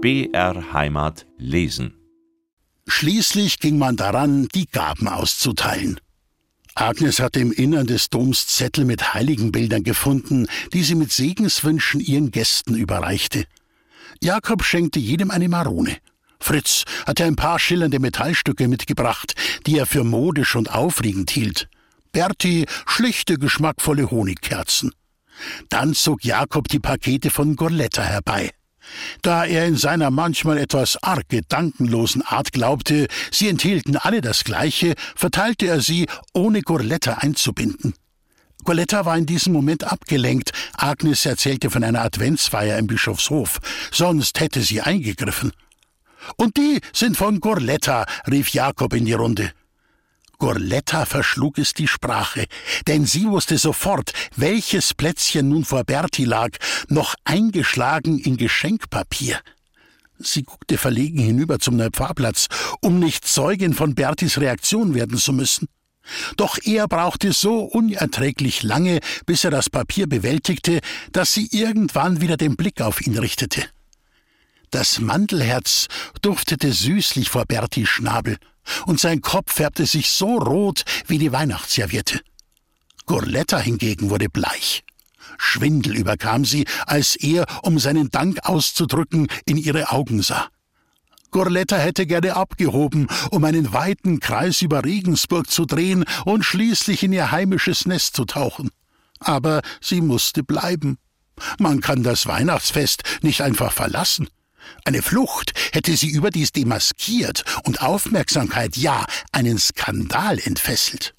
BR Heimat lesen. Schließlich ging man daran, die Gaben auszuteilen. Agnes hatte im Innern des Doms Zettel mit Heiligenbildern gefunden, die sie mit Segenswünschen ihren Gästen überreichte. Jakob schenkte jedem eine Marone. Fritz hatte ein paar schillernde Metallstücke mitgebracht, die er für modisch und aufregend hielt. Berti schlichte, geschmackvolle Honigkerzen. Dann zog Jakob die Pakete von Gorletta herbei. Da er in seiner manchmal etwas arg gedankenlosen Art glaubte, sie enthielten alle das Gleiche, verteilte er sie, ohne Gorletta einzubinden. Gorletta war in diesem Moment abgelenkt. Agnes erzählte von einer Adventsfeier im Bischofshof, sonst hätte sie eingegriffen. »Und die sind von Gorletta«, rief Jakob in die Runde. Gorletta verschlug es die Sprache, denn sie wusste sofort, welches Plätzchen nun vor Berti lag, noch eingeschlagen in Geschenkpapier. Sie guckte verlegen hinüber zum Neupfarrplatz, um nicht Zeugin von Bertis Reaktion werden zu müssen. Doch er brauchte so unerträglich lange, bis er das Papier bewältigte, dass sie irgendwann wieder den Blick auf ihn richtete. Das Mandelherz duftete süßlich vor Bertis Schnabel, und sein Kopf färbte sich so rot wie die Weihnachtsserviette. Gorletta hingegen wurde bleich. Schwindel überkam sie, als er, um seinen Dank auszudrücken, in ihre Augen sah. Gorletta hätte gerne abgehoben, um einen weiten Kreis über Regensburg zu drehen und schließlich in ihr heimisches Nest zu tauchen. Aber sie musste bleiben. Man kann das Weihnachtsfest nicht einfach verlassen. Eine Flucht hätte sie überdies demaskiert und Aufmerksamkeit, ja, einen Skandal entfesselt.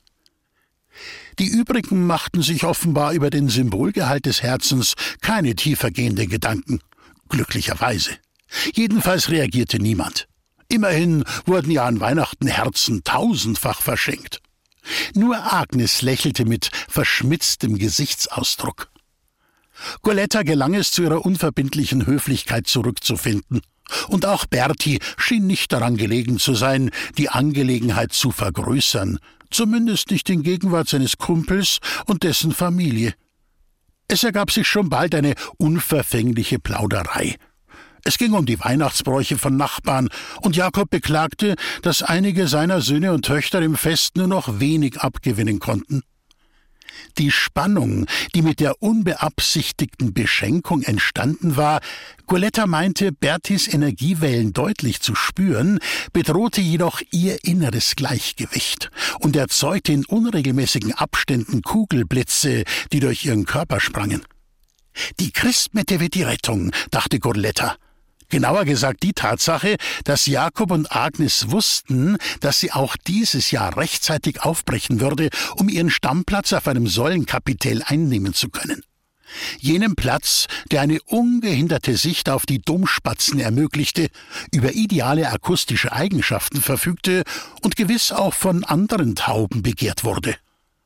Die übrigen machten sich offenbar über den Symbolgehalt des Herzens keine tiefergehenden Gedanken. Glücklicherweise. Jedenfalls reagierte niemand. Immerhin wurden ja an Weihnachten Herzen tausendfach verschenkt. Nur Agnes lächelte mit verschmitztem Gesichtsausdruck. Gorletta gelang es, zu ihrer unverbindlichen Höflichkeit zurückzufinden. Und auch Berti schien nicht daran gelegen zu sein, die Angelegenheit zu vergrößern, zumindest nicht in Gegenwart seines Kumpels und dessen Familie. Es ergab sich schon bald eine unverfängliche Plauderei. Es ging um die Weihnachtsbräuche von Nachbarn, und Jakob beklagte, dass einige seiner Söhne und Töchter im Fest nur noch wenig abgewinnen konnten. Die Spannung, die mit der unbeabsichtigten Beschenkung entstanden war, Gorletta meinte, Bertis Energiewellen deutlich zu spüren, bedrohte jedoch ihr inneres Gleichgewicht und erzeugte in unregelmäßigen Abständen Kugelblitze, die durch ihren Körper sprangen. Die Christmette wird die Rettung, dachte Gorletta. Genauer gesagt die Tatsache, dass Jakob und Agnes wussten, dass sie auch dieses Jahr rechtzeitig aufbrechen würde, um ihren Stammplatz auf einem Säulenkapitell einnehmen zu können. Jenem Platz, der eine ungehinderte Sicht auf die Domspatzen ermöglichte, über ideale akustische Eigenschaften verfügte und gewiss auch von anderen Tauben begehrt wurde.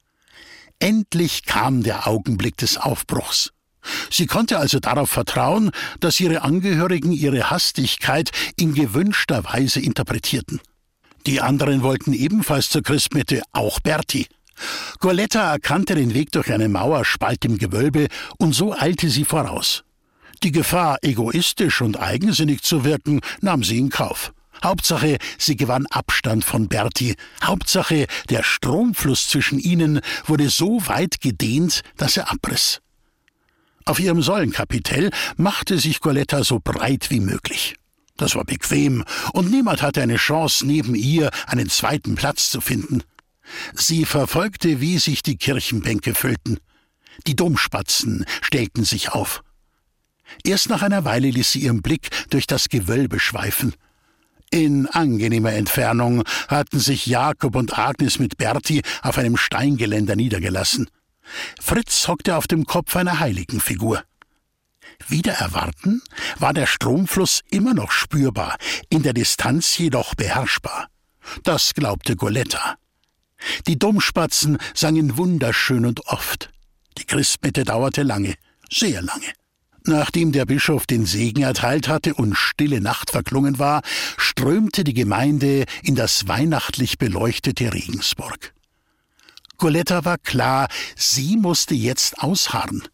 Endlich kam der Augenblick des Aufbruchs. Sie konnte also darauf vertrauen, dass ihre Angehörigen ihre Hastigkeit in gewünschter Weise interpretierten. Die anderen wollten ebenfalls zur Christmette, auch Berti. Gorletta erkannte den Weg durch eine Mauerspalt im Gewölbe, und so eilte sie voraus. Die Gefahr, egoistisch und eigensinnig zu wirken, nahm sie in Kauf. Hauptsache, sie gewann Abstand von Berti. Hauptsache, der Stromfluss zwischen ihnen wurde so weit gedehnt, dass er abriss. Auf ihrem Säulenkapitell machte sich Gorletta so breit wie möglich. Das war bequem, und niemand hatte eine Chance, neben ihr einen zweiten Platz zu finden. Sie verfolgte, wie sich die Kirchenbänke füllten. Die Domspatzen stellten sich auf. Erst nach einer Weile ließ sie ihren Blick durch das Gewölbe schweifen. In angenehmer Entfernung hatten sich Jakob und Agnes mit Berti auf einem Steingeländer niedergelassen. Fritz hockte auf dem Kopf einer Heiligenfigur. Wider Erwarten war der Stromfluss immer noch spürbar, in der Distanz jedoch beherrschbar. Das glaubte Gorletta. Die Domspatzen sangen wunderschön und oft. Die Christmette dauerte lange, sehr lange. Nachdem der Bischof den Segen erteilt hatte und stille Nacht verklungen war, strömte die Gemeinde in das weihnachtlich beleuchtete Regensburg. Gorletta war klar, sie musste jetzt ausharren.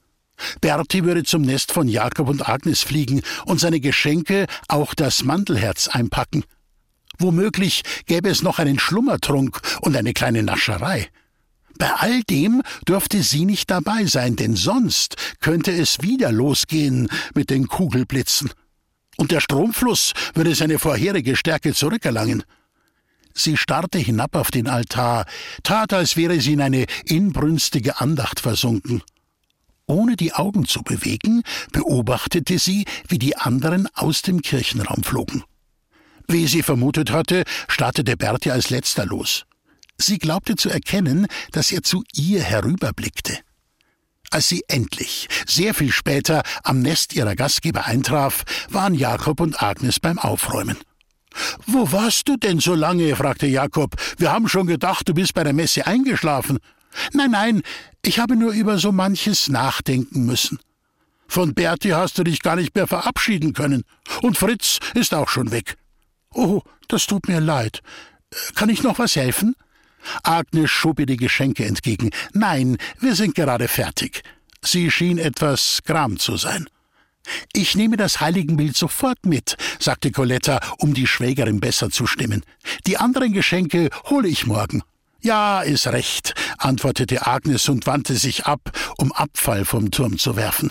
Berti würde zum Nest von Jakob und Agnes fliegen und seine Geschenke, auch das Mandelherz, einpacken. Womöglich gäbe es noch einen Schlummertrunk und eine kleine Nascherei. Bei all dem dürfte sie nicht dabei sein, denn sonst könnte es wieder losgehen mit den Kugelblitzen. Und der Stromfluss würde seine vorherige Stärke zurückerlangen. Sie starrte hinab auf den Altar, tat, als wäre sie in eine inbrünstige Andacht versunken. Ohne die Augen zu bewegen, beobachtete sie, wie die anderen aus dem Kirchenraum flogen. Wie sie vermutet hatte, startete Berti als letzter los. Sie glaubte zu erkennen, dass er zu ihr herüberblickte. Als sie endlich, sehr viel später, am Nest ihrer Gastgeber eintraf, waren Jakob und Agnes beim Aufräumen. »Wo warst du denn so lange?« fragte Jakob. »Wir haben schon gedacht, du bist bei der Messe eingeschlafen.« »Nein, ich habe nur über so manches nachdenken müssen. Von Berti hast du dich gar nicht mehr verabschieden können. Und Fritz ist auch schon weg.« »Oh, das tut mir leid. Kann ich noch was helfen?« Agnes schob ihr die Geschenke entgegen. »Nein, wir sind gerade fertig.« Sie schien etwas gram zu sein. »Ich nehme das Heiligenbild sofort mit«, sagte Coletta, um die Schwägerin besser zu stimmen. »Die anderen Geschenke hole ich morgen.« »Ja, ist recht«, antwortete Agnes und wandte sich ab, um Abfall vom Turm zu werfen.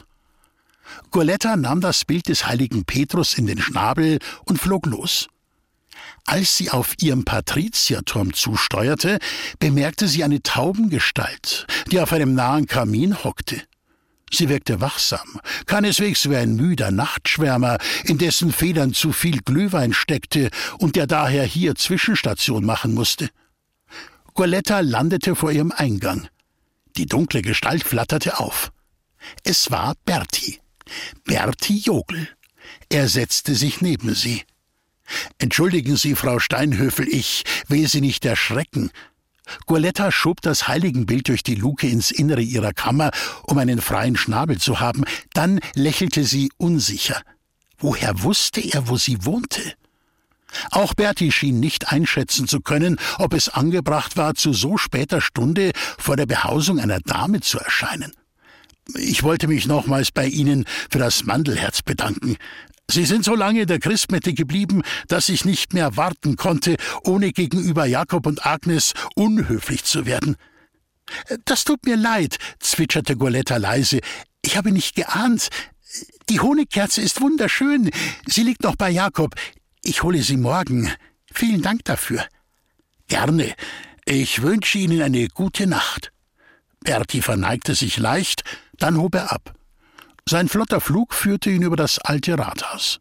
Coletta nahm das Bild des heiligen Petrus in den Schnabel und flog los. Als sie auf ihrem Patrizierturm zusteuerte, bemerkte sie eine Taubengestalt, die auf einem nahen Kamin hockte. Sie wirkte wachsam, keineswegs wie ein müder Nachtschwärmer, in dessen Federn zu viel Glühwein steckte und der daher hier Zwischenstation machen musste. Coletta landete vor ihrem Eingang. Die dunkle Gestalt flatterte auf. Es war Berti. Berti Jogl. Er setzte sich neben sie. »Entschuldigen Sie, Frau Steinhöfel, ich will Sie nicht erschrecken.« Coletta schob das Heiligenbild durch die Luke ins Innere ihrer Kammer, um einen freien Schnabel zu haben. Dann lächelte sie unsicher. Woher wusste er, wo sie wohnte? Auch Berti schien nicht einschätzen zu können, ob es angebracht war, zu so später Stunde vor der Behausung einer Dame zu erscheinen. »Ich wollte mich nochmals bei Ihnen für das Mandelherz bedanken. Sie sind so lange in der Christmette geblieben, dass ich nicht mehr warten konnte, ohne gegenüber Jakob und Agnes unhöflich zu werden.« »Das tut mir leid«, zwitscherte Coletta leise. »Ich habe nicht geahnt. Die Honigkerze ist wunderschön. Sie liegt noch bei Jakob. Ich hole sie morgen. Vielen Dank dafür.« »Gerne. Ich wünsche Ihnen eine gute Nacht.« Berti verneigte sich leicht, dann hob er ab. Sein flotter Flug führte ihn über das alte Rathaus.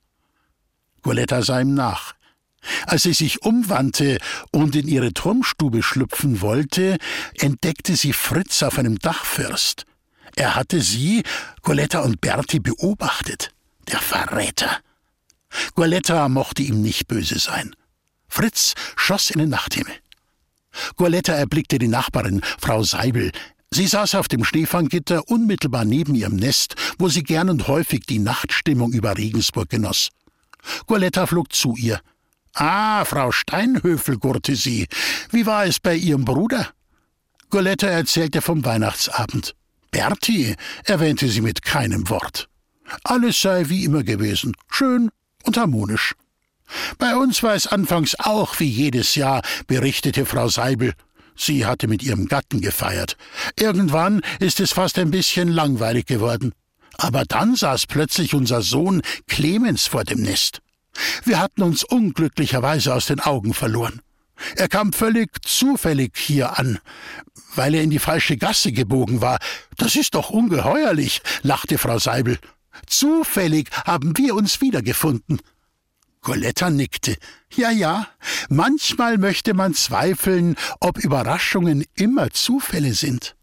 Coletta sah ihm nach. Als sie sich umwandte und in ihre Turmstube schlüpfen wollte, entdeckte sie Fritz auf einem Dachfirst. Er hatte sie, Coletta und Berti, beobachtet. Der Verräter! Coletta mochte ihm nicht böse sein. Fritz schoss in den Nachthimmel. Coletta erblickte die Nachbarin, Frau Seibel. Sie saß auf dem Schneefanggitter unmittelbar neben ihrem Nest, wo sie gern und häufig die Nachtstimmung über Regensburg genoss. Coletta flog zu ihr. »Ah, Frau Steinhöfel«, gurrte sie. »Wie war es bei Ihrem Bruder?« Coletta erzählte vom Weihnachtsabend. Berti erwähnte sie mit keinem Wort. Alles sei wie immer gewesen, schön und harmonisch. »Bei uns war es anfangs auch wie jedes Jahr«, berichtete Frau Seibel. Sie hatte mit ihrem Gatten gefeiert. Irgendwann ist es fast ein bisschen langweilig geworden. Aber dann saß plötzlich unser Sohn Clemens vor dem Nest. Wir hatten uns unglücklicherweise aus den Augen verloren. Er kam völlig zufällig hier an, weil er in die falsche Gasse gebogen war. »Das ist doch ungeheuerlich«, lachte Frau Seibel. »Zufällig haben wir uns wiedergefunden.« Coletta nickte. Ja, manchmal möchte man zweifeln, ob Überraschungen immer Zufälle sind.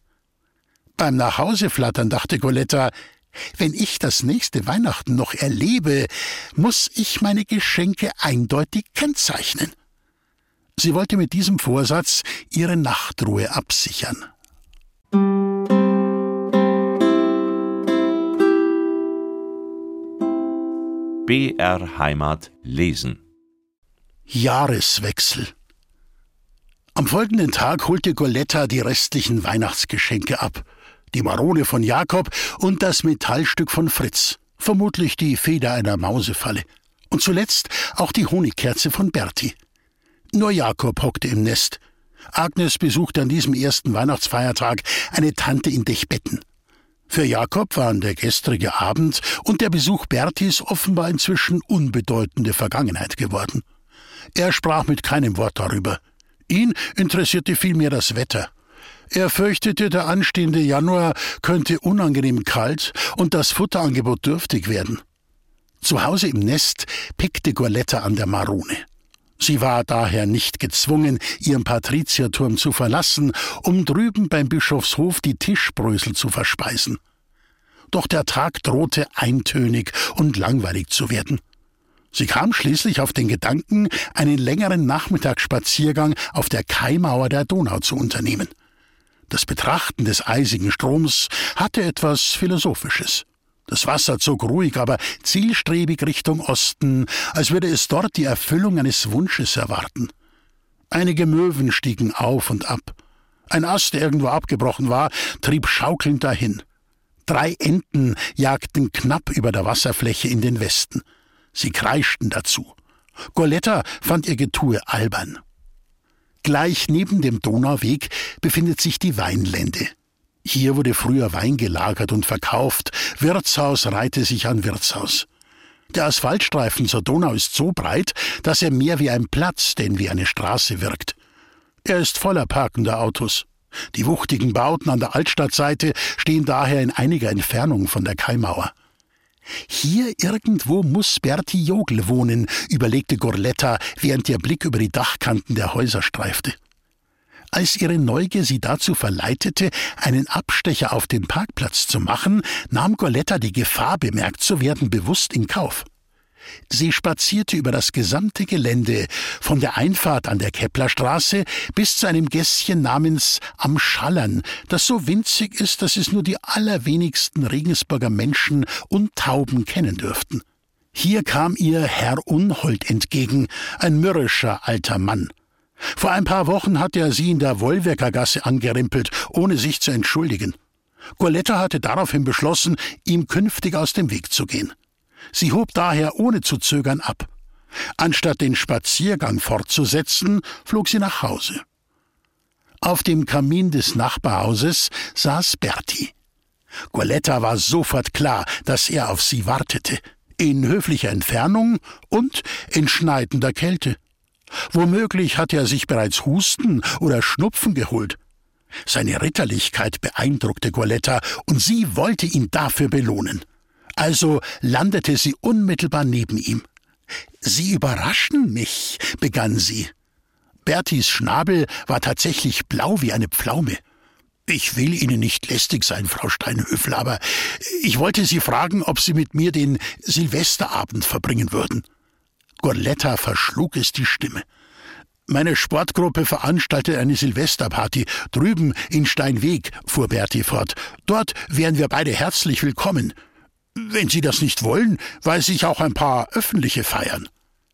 Beim Nachhauseflattern dachte Coletta, wenn ich das nächste Weihnachten noch erlebe, muss ich meine Geschenke eindeutig kennzeichnen. Sie wollte mit diesem Vorsatz ihre Nachtruhe absichern. BR Heimat lesen. Jahreswechsel. Am folgenden Tag holte Coletta die restlichen Weihnachtsgeschenke ab. die Marone von Jakob und das Metallstück von Fritz, vermutlich die Feder einer Mausefalle. Und zuletzt auch die Honigkerze von Berti. Nur Jakob hockte im Nest. Agnes besuchte an diesem ersten Weihnachtsfeiertag eine Tante in Dechbetten. Für Jakob waren der gestrige Abend und der Besuch Bertis offenbar inzwischen unbedeutende Vergangenheit geworden. Er sprach mit keinem Wort darüber. Ihn interessierte vielmehr das Wetter. Er fürchtete, der anstehende Januar könnte unangenehm kalt und das Futterangebot dürftig werden. Zu Hause im Nest pickte Gorletta an der Marone. Sie war daher nicht gezwungen, ihren Patrizierturm zu verlassen, um drüben beim Bischofshof die Tischbrösel zu verspeisen. Doch der Tag drohte eintönig und langweilig zu werden. Sie kam schließlich auf den Gedanken, einen längeren Nachmittagsspaziergang auf der Kaimauer der Donau zu unternehmen. Das Betrachten des eisigen Stroms hatte etwas Philosophisches. Das Wasser zog ruhig, aber zielstrebig Richtung Osten, als würde es dort die Erfüllung eines Wunsches erwarten. Einige Möwen stiegen auf und ab. Ein Ast, der irgendwo abgebrochen war, trieb schaukelnd dahin. 3 Enten jagten knapp über der Wasserfläche in den Westen. Sie kreischten dazu. Gorletta fand ihr Getue albern. Gleich neben dem Donauweg befindet sich die Weinlände. Hier wurde früher Wein gelagert und verkauft, Wirtshaus reihte sich an Wirtshaus. Der Asphaltstreifen zur Donau ist so breit, dass er mehr wie ein Platz denn wie eine Straße wirkt. Er ist voller parkender Autos. Die wuchtigen Bauten an der Altstadtseite stehen daher in einiger Entfernung von der Kaimauer. »Hier irgendwo muss Berti Jogl wohnen«, überlegte Gorletta, während ihr Blick über die Dachkanten der Häuser streifte. Als ihre Neugier sie dazu verleitete, einen Abstecher auf den Parkplatz zu machen, nahm Gorletta die Gefahr, bemerkt zu werden, bewusst in Kauf. Sie spazierte über das gesamte Gelände, von der Einfahrt an der Keplerstraße bis zu einem Gässchen namens Am Schallern, das so winzig ist, dass es nur die allerwenigsten Regensburger Menschen und Tauben kennen dürften. Hier kam ihr Herr Unhold entgegen, ein mürrischer alter Mann. Vor ein paar Wochen hatte er sie in der Wollwerkergasse angerempelt, ohne sich zu entschuldigen. Gorletta hatte daraufhin beschlossen, ihm künftig aus dem Weg zu gehen. Sie hob daher ohne zu zögern ab. Anstatt den Spaziergang fortzusetzen, flog sie nach Hause. Auf dem Kamin des Nachbarhauses saß Berti. Gorletta war sofort klar, dass er auf sie wartete, in höflicher Entfernung und in schneidender Kälte. Womöglich hatte er sich bereits Husten oder Schnupfen geholt. Seine Ritterlichkeit beeindruckte Gorletta und sie wollte ihn dafür belohnen. Also landete sie unmittelbar neben ihm. »Sie überraschen mich«, begann sie. Bertis Schnabel war tatsächlich blau wie eine Pflaume. »Ich will Ihnen nicht lästig sein, Frau Steinhöfel, aber ich wollte Sie fragen, ob Sie mit mir den Silvesterabend verbringen würden.« Gorletta verschlug es die Stimme. »Meine Sportgruppe veranstaltet eine Silvesterparty drüben in Steinweg«, fuhr Berti fort. »Dort wären wir beide herzlich willkommen. Wenn Sie das nicht wollen, weiß ich auch ein paar öffentliche feiern.«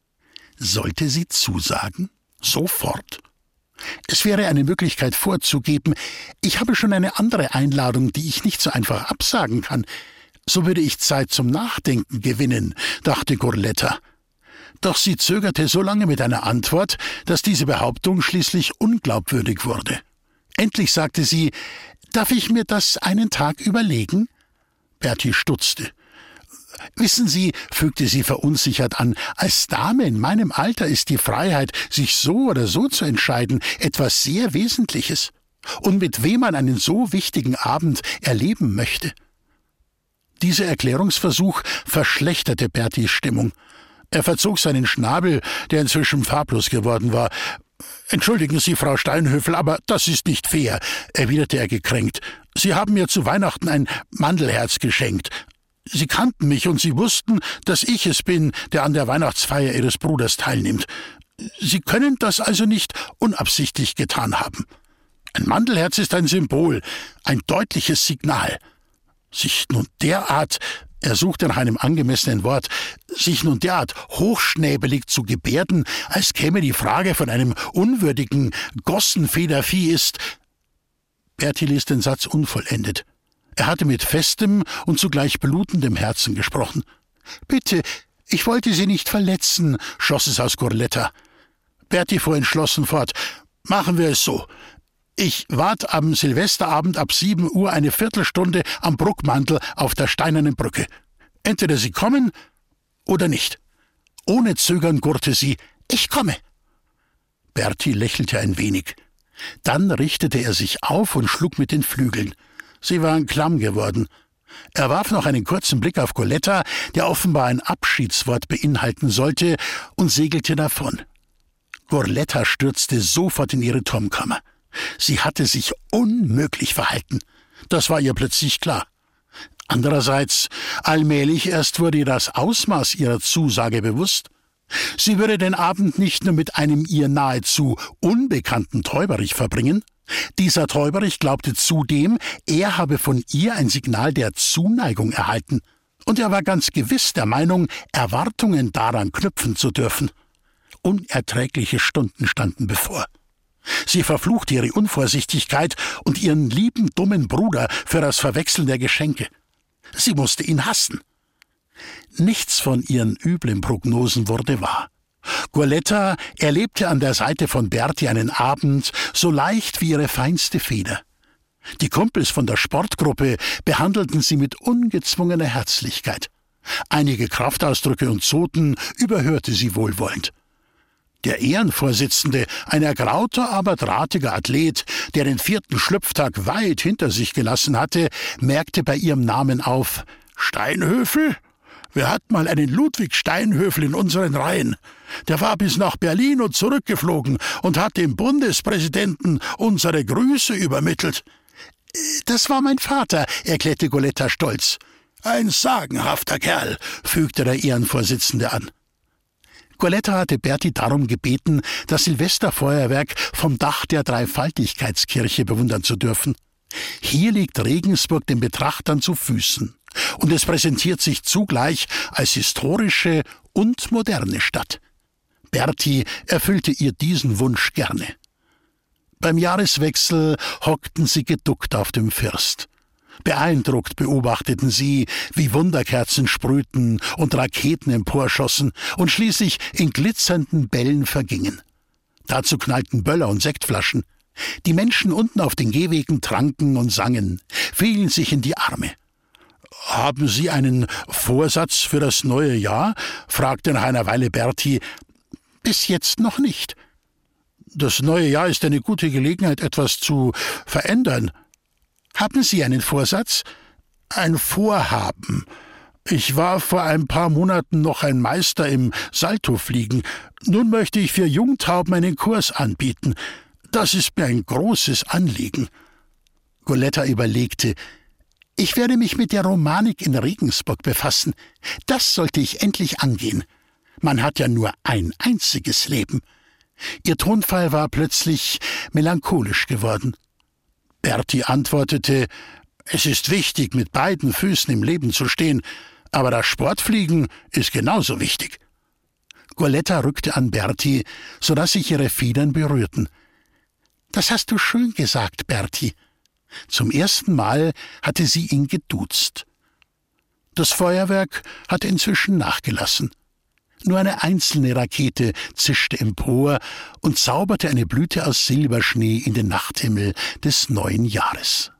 Sollte sie zusagen? Sofort. Es wäre eine Möglichkeit vorzugeben, ich habe schon eine andere Einladung, die ich nicht so einfach absagen kann. So würde ich Zeit zum Nachdenken gewinnen, dachte Gorletta. Doch sie zögerte so lange mit einer Antwort, dass diese Behauptung schließlich unglaubwürdig wurde. Endlich sagte sie, »Darf ich mir das einen Tag überlegen?« Berti stutzte. »Wissen Sie«, fügte sie verunsichert an, »als Dame in meinem Alter ist die Freiheit, sich so oder so zu entscheiden, etwas sehr Wesentliches. Und mit wem man einen so wichtigen Abend erleben möchte.« Dieser Erklärungsversuch verschlechterte Bertis Stimmung. Er verzog seinen Schnabel, der inzwischen farblos geworden war. »Entschuldigen Sie, Frau Steinhöfel, aber das ist nicht fair«, erwiderte er gekränkt. »Sie haben mir zu Weihnachten ein Mandelherz geschenkt. Sie kannten mich und Sie wussten, dass ich es bin, der an der Weihnachtsfeier Ihres Bruders teilnimmt. Sie können das also nicht unabsichtlich getan haben. Ein Mandelherz ist ein Symbol, ein deutliches Signal. Sich nun derart«, er suchte nach einem angemessenen Wort, »sich nun derart hochschnäbelig zu gebärden, als käme die Frage von einem unwürdigen Gossenfedervieh ist...« Berti ließ den Satz unvollendet. Er hatte mit festem und zugleich blutendem Herzen gesprochen. »Bitte, ich wollte Sie nicht verletzen«, schoss es aus Gorletta. Berti fuhr entschlossen fort. »Machen wir es so. Ich warte am Silvesterabend ab 7 Uhr eine Viertelstunde am Bruckmantel auf der Steinernen Brücke. Entweder Sie kommen oder nicht.« Ohne Zögern gurrte sie. »Ich komme.« Berti lächelte ein wenig. Dann richtete er sich auf und schlug mit den Flügeln. Sie waren klamm geworden. Er warf noch einen kurzen Blick auf Gorletta, der offenbar ein Abschiedswort beinhalten sollte, und segelte davon. Gorletta stürzte sofort in ihre Turmkammer. Sie hatte sich unmöglich verhalten. Das war ihr plötzlich klar. Andererseits, allmählich erst wurde ihr das Ausmaß ihrer Zusage bewusst. Sie würde den Abend nicht nur mit einem ihr nahezu unbekannten Täuberich verbringen. Dieser Täuberich glaubte zudem, er habe von ihr ein Signal der Zuneigung erhalten. Und er war ganz gewiss der Meinung, Erwartungen daran knüpfen zu dürfen. Unerträgliche Stunden standen bevor. Sie verfluchte ihre Unvorsichtigkeit und ihren lieben, dummen Bruder für das Verwechseln der Geschenke. Sie musste ihn hassen. Nichts von ihren üblen Prognosen wurde wahr. Gorletta erlebte an der Seite von Berti einen Abend so leicht wie ihre feinste Feder. Die Kumpels von der Sportgruppe behandelten sie mit ungezwungener Herzlichkeit. Einige Kraftausdrücke und Zoten überhörte sie wohlwollend. Der Ehrenvorsitzende, ein ergrauter, aber drahtiger Athlet, der den 4. Schlüpftag weit hinter sich gelassen hatte, merkte bei ihrem Namen auf: »Steinhöfel? Wir hatten mal einen Ludwig Steinhöfel in unseren Reihen. Der war bis nach Berlin und zurückgeflogen und hat dem Bundespräsidenten unsere Grüße übermittelt.« »Das war mein Vater«, erklärte Gorletta stolz. »Ein sagenhafter Kerl«, fügte der Ehrenvorsitzende an. Gorletta hatte Berti darum gebeten, das Silvesterfeuerwerk vom Dach der Dreifaltigkeitskirche bewundern zu dürfen. Hier liegt Regensburg den Betrachtern zu Füßen, und es präsentiert sich zugleich als historische und moderne Stadt. Berti erfüllte ihr diesen Wunsch gerne. Beim Jahreswechsel hockten sie geduckt auf dem First. Beeindruckt beobachteten sie, wie Wunderkerzen sprühten und Raketen emporschossen und schließlich in glitzernden Bällen vergingen. Dazu knallten Böller und Sektflaschen. Die Menschen unten auf den Gehwegen tranken und sangen, fielen sich in die Arme. »Haben Sie einen Vorsatz für das neue Jahr?« fragte nach einer Weile Berti. »Bis jetzt noch nicht.« »Das neue Jahr ist eine gute Gelegenheit, etwas zu verändern.« »Haben Sie einen Vorsatz?« »Ein Vorhaben. Ich war vor ein paar Monaten noch ein Meister im Saltofliegen. Nun möchte ich für Jungtauben einen Kurs anbieten. Das ist mir ein großes Anliegen.« Gorletta überlegte. »Ich werde mich mit der Romanik in Regensburg befassen. Das sollte ich endlich angehen. Man hat ja nur ein einziges Leben.« Ihr Tonfall war plötzlich melancholisch geworden. Berti antwortete: »Es ist wichtig, mit beiden Füßen im Leben zu stehen, aber das Sportfliegen ist genauso wichtig.« Gorletta rückte an Berti, so dass sich ihre Federn berührten. »Das hast du schön gesagt, Berti.« Zum ersten Mal hatte sie ihn geduzt. Das Feuerwerk hatte inzwischen nachgelassen. Nur eine einzelne Rakete zischte empor und zauberte eine Blüte aus Silberschnee in den Nachthimmel des neuen Jahres.